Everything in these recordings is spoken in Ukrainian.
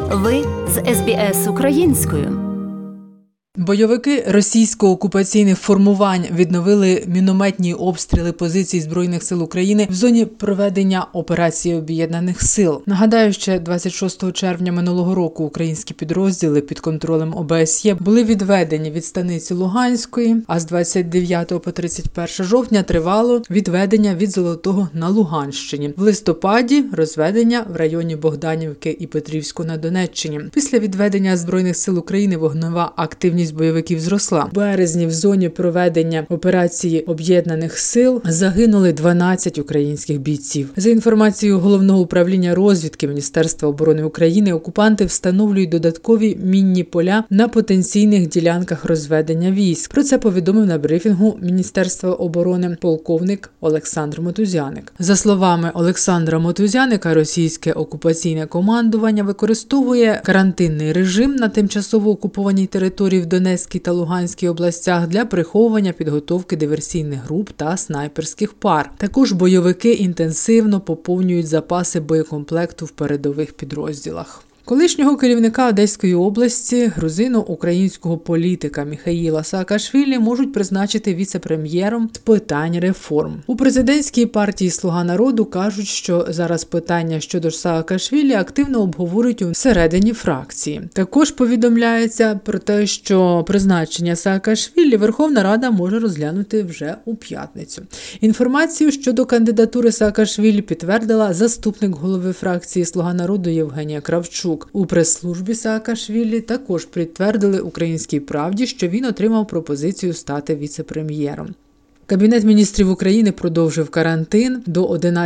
Ви з СБС українською. Бойовики російсько-окупаційних формувань відновили мінометні обстріли позицій Збройних сил України в зоні проведення операції Об'єднаних сил. Нагадаю, ще 26 червня минулого року українські підрозділи під контролем ОБСЄ були відведені від станиці Луганської, а з 29 по 31 жовтня тривало відведення від Золотого на Луганщині. В листопаді – розведення в районі Богданівки і Петрівську на Донеччині. Після відведення Збройних сил України вогнева активність бойовиків зросла. В березні в зоні проведення операції Об'єднаних сил загинули 12 українських бійців. За інформацією Головного управління розвідки Міністерства оборони України, окупанти встановлюють додаткові мінні поля на потенційних ділянках розведення військ. Про це повідомив на брифінгу Міністерства оборони полковник Олександр Мотузяник. За словами Олександра Мотузяника, російське окупаційне командування використовує карантинний режим на тимчасово окупованій території в Донецькій та Луганській областях для приховування підготовки диверсійних груп та снайперських пар. Також бойовики інтенсивно поповнюють запаси боєкомплекту в передових підрозділах. Колишнього керівника Одеської області, грузино-українського політика Міхаїла Саакашвілі можуть призначити віце-прем'єром з питань реформ. У президентській партії «Слуга народу» кажуть, що зараз питання щодо Саакашвілі активно обговорюють всередині фракції. Також повідомляється про те, що призначення Саакашвілі Верховна Рада може розглянути вже у п'ятницю. Інформацію щодо кандидатури Саакашвілі підтвердила заступник голови фракції «Слуга народу» Євгенія Кравчук. У прес-службі Саакашвілі також підтвердили «Українській правді», що він отримав пропозицію стати віце-прем'єром. Кабінет міністрів України продовжив карантин до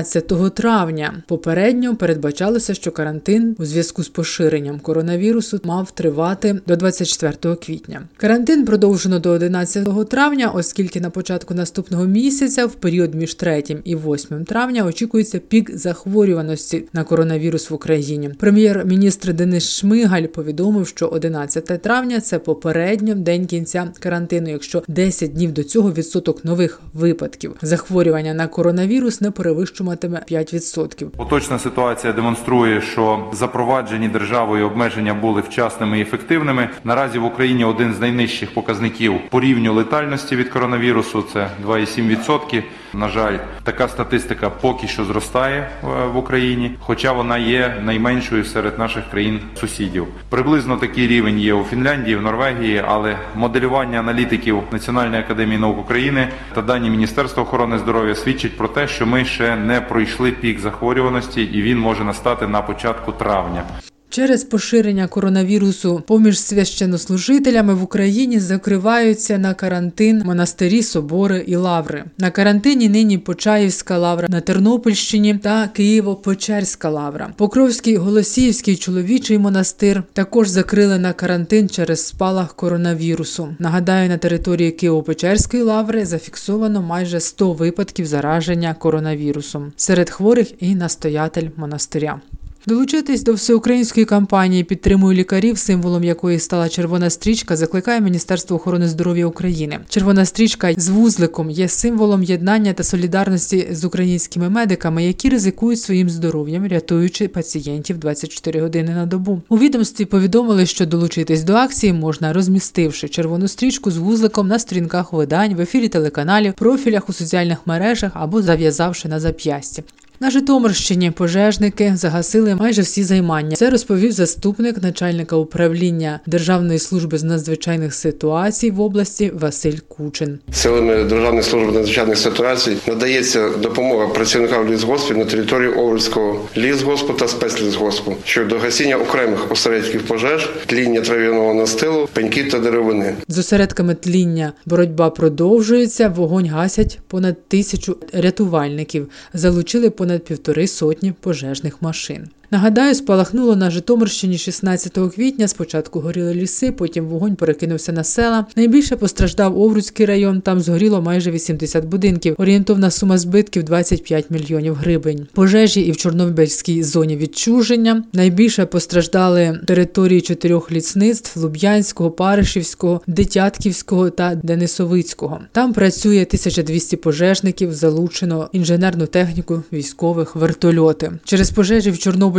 11 травня. Попередньо передбачалося, що карантин у зв'язку з поширенням коронавірусу мав тривати до 24 квітня. Карантин продовжено до 11 травня, оскільки на початку наступного місяця, в період між 3 і 8 травня, очікується пік захворюваності на коронавірус в Україні. Прем'єр-міністр Денис Шмигаль повідомив, що 11 травня – це попередньо день кінця карантину, якщо 10 днів до цього відсоток нових випадків захворювання на коронавірус не перевищуватиме 5%. Поточна ситуація демонструє, що запроваджені державою обмеження були вчасними і ефективними. Наразі в Україні один з найнижчих показників по рівню летальності від коронавірусу – це 2,7%. На жаль, така статистика поки що зростає в Україні, хоча вона є найменшою серед наших країн-сусідів. Приблизно такий рівень є у Фінляндії, в Норвегії, але моделювання аналітиків Національної академії наук України та дані Міністерства охорони здоров'я свідчать про те, що ми ще не пройшли пік захворюваності і він може настати на початку травня. Через поширення коронавірусу поміж священнослужителями в Україні закриваються на карантин монастирі, собори і лаври. На карантині нині Почаївська лавра на Тернопільщині та Києво-Печерська лавра. Покровський Голосіївський чоловічий монастир також закрили на карантин через спалах коронавірусу. Нагадаю, на території Києво-Печерської лаври зафіксовано майже 100 випадків зараження коронавірусом. Серед хворих і настоятель монастиря. Долучитись до всеукраїнської кампанії «Підтримую лікарів», символом якої стала червона стрічка, закликає Міністерство охорони здоров'я України. Червона стрічка з вузликом є символом єднання та солідарності з українськими медиками, які ризикують своїм здоров'ям, рятуючи пацієнтів 24 години на добу. У відомстві повідомили, що долучитись до акції можна, розмістивши червону стрічку з вузликом на сторінках видань, в ефірі телеканалів, профілях у соціальних мережах або зав'язавши на зап'ясті. На Житомирщині пожежники загасили майже всі займання. Це розповів заступник начальника управління Державної служби з надзвичайних ситуацій в області Василь Кучин. Силами Державної служби надзвичайних ситуацій надається допомога працівникам лісгоспів на території Овруцького лісгоспу та спецлісгоспу щодо гасіння окремих осередків пожеж, тління трав'яного настилу, пеньків та деревини. З осередками тління боротьба продовжується, вогонь гасять понад 1000 рятувальників, залучили понад 1,5 сотні пожежних машин. Нагадаю, спалахнуло на Житомирщині 16 квітня. Спочатку горіли ліси, потім вогонь перекинувся на села. Найбільше постраждав Овруцький район, там згоріло майже 80 будинків. Орієнтовна сума збитків – 25 мільйонів гривень. Пожежі і в Чорнобильській зоні відчуження. Найбільше постраждали території 4 лісництв – Луб'янського, Паришівського, Дитятківського та Денисовицького. Там працює 1200 пожежників, залучено інженерну техніку, військових, вертольоти. Через пожежі в Чорнобильській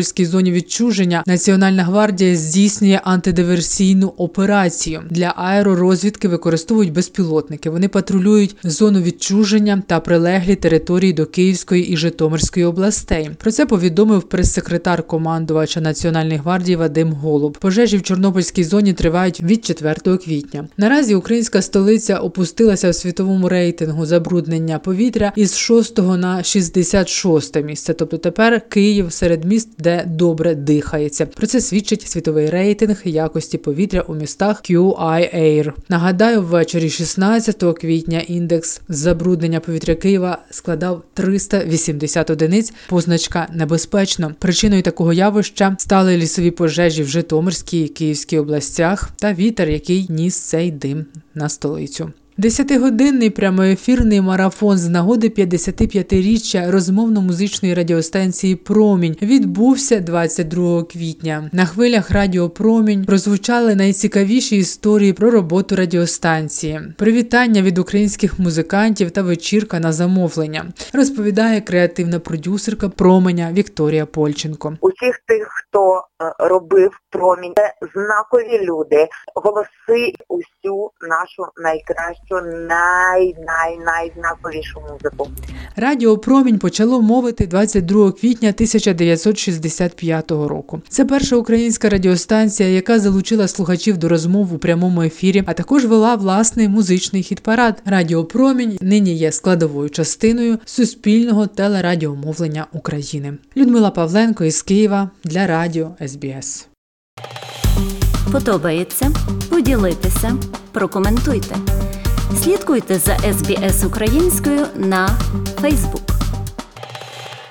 Чорнобильській зоні відчуження Національна гвардія здійснює антидиверсійну операцію. Для аеророзвідки використовують безпілотники. Вони патрулюють зону відчуження та прилеглі території до Київської і Житомирської областей. Про це повідомив прес-секретар командувача Національної гвардії Вадим Голуб. Пожежі в Чорнобильській зоні тривають від 4 квітня. Наразі українська столиця опустилася в світовому рейтингу забруднення повітря із 6 на 66 місце. Тобто тепер Київ серед міст, де добре дихається. Про це свідчить світовий рейтинг якості повітря у містах QI Air. Нагадаю, ввечері 16 квітня індекс забруднення повітря Києва складав 380 одиниць, позначка «небезпечно». Причиною такого явища стали лісові пожежі в Житомирській і Київській областях та вітер, який ніс цей дим на столицю. 10-годинний прямоефірний марафон з нагоди 55-річчя розмовно-музичної радіостанції «Промінь» відбувся 22 квітня. На хвилях радіо «Промінь» прозвучали найцікавіші історії про роботу радіостанції, привітання від українських музикантів та вечірка на замовлення, розповідає креативна продюсерка «Променя» Вікторія Польченко. Усіх тих, хто робив «Промінь», це знакові люди, голоси усю нашу найкращу, найзнаковішу музику. Радіо «Промінь» почало мовити 22 квітня 1965 року. Це перша українська радіостанція, яка залучила слухачів до розмов у прямому ефірі, а також вела власний музичний хіт-парад. Радіо «Промінь» нині є складовою частиною суспільного телерадіомовлення України. Людмила Павленко із Києва для радіо СБС. Подобається? Поділіться, прокоментуйте. Слідкуйте за SBS українською на Facebook.